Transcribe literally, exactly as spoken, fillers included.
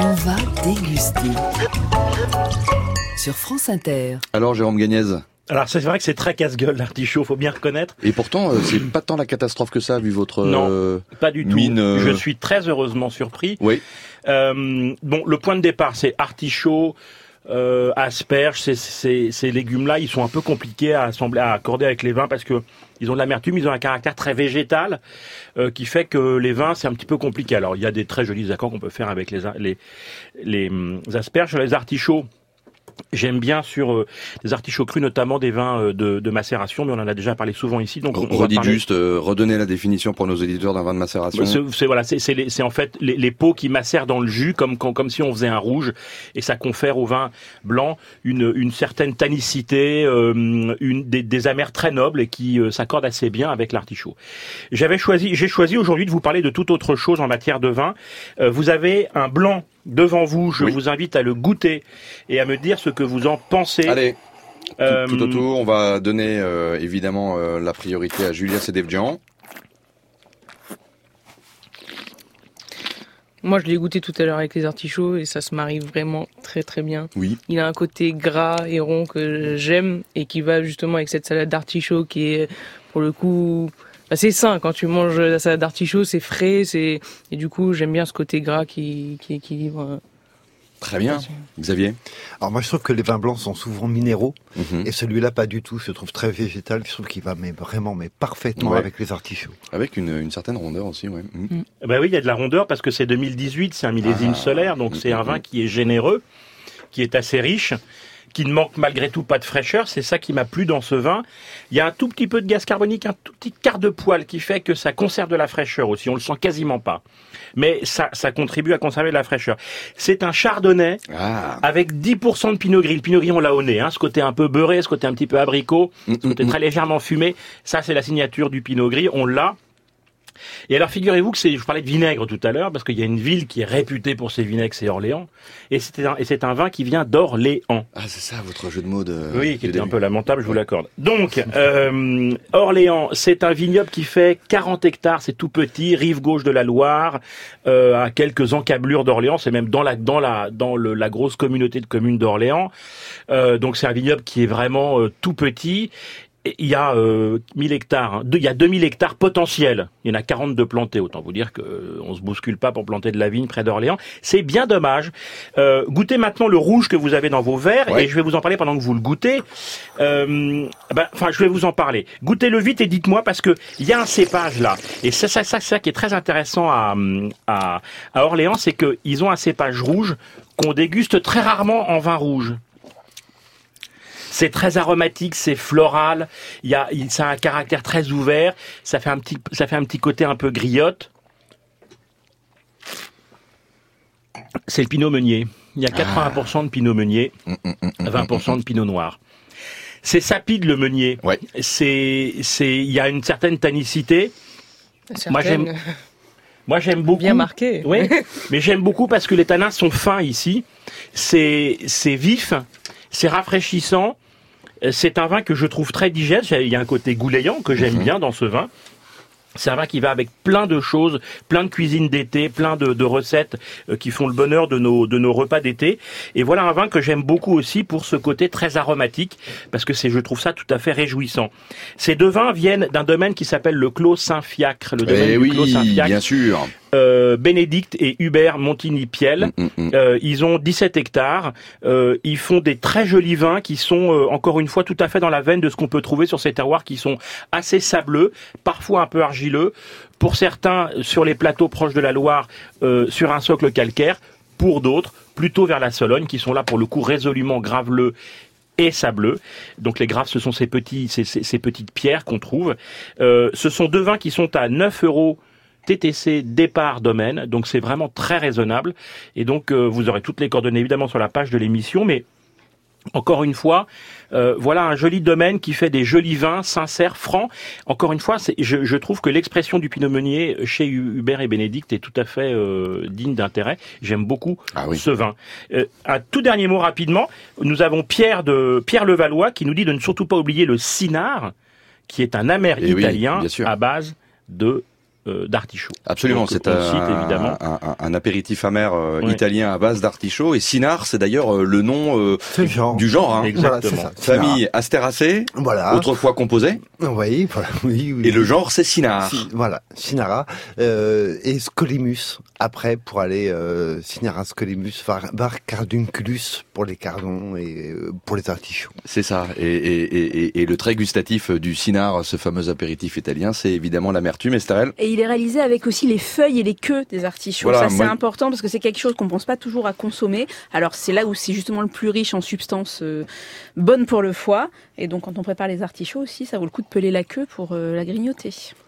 On va déguster sur France Inter. Alors Jérôme Gagnez. Alors c'est vrai que c'est très casse-gueule l'artichaut, faut bien reconnaître. Et pourtant, euh, c'est pas tant la catastrophe que ça, vu votre non, euh, pas du tout. mine. Euh... Je suis très heureusement surpris. Oui. Euh, bon, le point de départ, c'est artichaut, euh, asperges, ces, ces, ces légumes-là, ils sont un peu compliqués à assembler, à accorder avec les vins parce que ils ont de l'amertume, ils ont un caractère très végétal euh, qui fait que les vins, c'est un petit peu compliqué. Alors, il y a des très jolis accords qu'on peut faire avec les les les, les asperges, les artichauts. J'aime bien sur euh, des artichauts crus, notamment des vins euh, de, de macération, mais on en a déjà parlé souvent ici. Donc, on, on Redites parler... juste, euh, redonnez la définition pour nos éditeurs d'un vin de macération. C'est, c'est voilà, c'est, c'est, les, c'est en fait les, les peaux qui macèrent dans le jus, comme comme, comme si on faisait un rouge, et ça confère au vin blanc une une certaine tannicité, euh, une des, des amers très nobles et qui euh, s'accordent assez bien avec l'artichaut. J'avais choisi, j'ai choisi aujourd'hui de vous parler de toute autre chose en matière de vin. Euh, vous avez un blanc devant vous, je oui. vous invite à le goûter et à me dire ce que vous en pensez. Allez, euh, tout, tout autour, on va donner euh, évidemment euh, la priorité à Julia Sedevjian. Moi, je l'ai goûté tout à l'heure avec les artichauts et ça se marie vraiment très très bien. Oui. Il a un côté gras et rond que j'aime et qui va justement avec cette salade d'artichaut qui est, pour le coup, assez sain. Quand tu manges la salade d'artichaut, c'est frais, c'est et du coup, j'aime bien ce côté gras qui, qui équilibre. Très bien. Xavier? Alors moi, je trouve que les vins blancs sont souvent minéraux mm-hmm. et celui-là, pas du tout. Je trouve très végétal. Je trouve qu'il va mais vraiment mais parfaitement ouais. avec les artichauts. Avec une, une certaine rondeur aussi, ouais. Mm. Mm. Ben oui, il y a de la rondeur parce que c'est deux mille dix-huit, c'est un millésime ah. solaire, donc mm-hmm. c'est un vin qui est généreux, qui est assez riche, qui ne manque malgré tout pas de fraîcheur. C'est ça qui m'a plu dans ce vin. Il y a un tout petit peu de gaz carbonique, un tout petit quart de poil qui fait que ça conserve de la fraîcheur aussi. On le sent quasiment pas. Mais ça, ça contribue à conserver de la fraîcheur. C'est un chardonnay ah. avec dix pour cent de pinot gris. Le pinot gris, on l'a au nez, hein. Ce côté un peu beurré, ce côté un petit peu abricot, ce côté mm-hmm. très légèrement fumé. Ça, c'est la signature du pinot gris. On l'a. Et alors, figurez-vous que c'est, je parlais de vinaigre tout à l'heure, parce qu'il y a une ville qui est réputée pour ses vinaigres, c'est Orléans. Et c'est un, et c'est un vin qui vient d'Orléans. Ah, c'est ça, votre jeu de mots de... Oui, qui était un peu lamentable, je vous l'accorde. Donc, euh, Orléans, c'est un vignoble qui fait quarante hectares, c'est tout petit, rive gauche de la Loire, euh, à quelques encablures d'Orléans, c'est même dans la, dans la, dans le, la grosse communauté de communes d'Orléans. Euh, donc c'est un vignoble qui est vraiment euh, tout petit. Il y a euh, mille hectares, hein. il y a deux mille hectares potentiels. Il y en a quarante-deux plantés. Autant vous dire que euh, on se bouscule pas pour planter de la vigne près d'Orléans. C'est bien dommage. Euh, goûtez maintenant le rouge que vous avez dans vos verres ouais. et je vais vous en parler pendant que vous le goûtez. Euh, ben, enfin, je vais vous en parler. Goûtez-le vite et dites-moi parce que il y a un cépage là. Et c'est ça, ça, ça qui est très intéressant à, à, à Orléans, c'est que ils ont un cépage rouge qu'on déguste très rarement en vin rouge. C'est très aromatique, c'est floral. Il y a, il, ça a un caractère très ouvert. Ça fait un petit, ça fait un petit côté un peu griotte. C'est le Pinot Meunier. Il y a quatre-vingts pour cent de Pinot Meunier, vingt pour cent de Pinot Noir. C'est sapide le Meunier. Ouais. C'est, c'est, il y a une certaine tannicité. Certaine. Moi j'aime. Moi j'aime beaucoup. Bien marqué. Oui. Mais j'aime beaucoup parce que les tanins sont fins ici. C'est, c'est vif. C'est rafraîchissant. C'est un vin que je trouve très digeste. Il y a un côté goulayant que j'aime mmh. bien dans ce vin. C'est un vin qui va avec plein de choses, plein de cuisine d'été, plein de, de recettes euh, qui font le bonheur de nos de nos repas d'été. Et voilà un vin que j'aime beaucoup aussi pour ce côté très aromatique, parce que c'est, je trouve ça tout à fait réjouissant. Ces deux vins viennent d'un domaine qui s'appelle le Clos Saint-Fiacre, le domaine eh du oui, Clos Saint-Fiacre. Bien sûr. Euh, Bénédicte et Hubert Montigny-Piel. Mmh, mmh. Euh, ils ont dix-sept hectares. Euh, ils font des très jolis vins qui sont, euh, encore une fois, tout à fait dans la veine de ce qu'on peut trouver sur ces terroirs qui sont assez sableux, parfois un peu argileux. Pour certains, sur les plateaux proches de la Loire, euh, sur un socle calcaire. Pour d'autres, plutôt vers la Sologne, qui sont là pour le coup résolument graveleux et sableux. Donc les graves, ce sont ces petits, ces, ces, ces petites pierres qu'on trouve. Euh, ce sont deux vins qui sont à neuf euros T T C départ domaine, donc c'est vraiment très raisonnable. Et donc euh, vous aurez toutes les coordonnées évidemment sur la page de l'émission, mais encore une fois, euh, voilà un joli domaine qui fait des jolis vins sincères, francs. Encore une fois, c'est, je, je trouve que l'expression du Pinot Meunier chez Hubert et Bénédicte est tout à fait euh, digne d'intérêt. J'aime beaucoup ah oui. ce vin. Euh, un tout dernier mot rapidement. Nous avons Pierre de Pierre Levallois qui nous dit de ne surtout pas oublier le Cynar, qui est un amer et italien oui, à base de euh, d'artichaut. Absolument, Donc, c'est on un, cite, évidemment. un, un, un apéritif amer euh, Ouais. italien à base d'artichaut. Et Cynar, c'est d'ailleurs euh, le nom euh, C'est le genre. du genre. Hein. Exactement. Voilà, c'est ça. Famille Astéracée, Voilà. autrefois composée, Oui, voilà. Oui, oui. et le genre c'est Cynar. Si- voilà, Cinara euh, et Scolymus après pour aller euh, Cinara Scolymus var, var cardunculus pour les cardons et euh, pour les artichauts. C'est ça. Et, et, et, et le trait gustatif du Cynar, ce fameux apéritif italien, c'est évidemment l'amertume. Estherelle. Et il est réalisé avec aussi les feuilles et les queues des artichauts. Voilà, ça, c'est moi- important parce que c'est quelque chose qu'on pense pas toujours à consommer. Alors, c'est là où c'est justement le plus riche en substances euh, bonnes pour le foie. Et donc, quand on prépare les artichauts aussi, ça vaut le coup de peler la queue pour euh, la grignoter.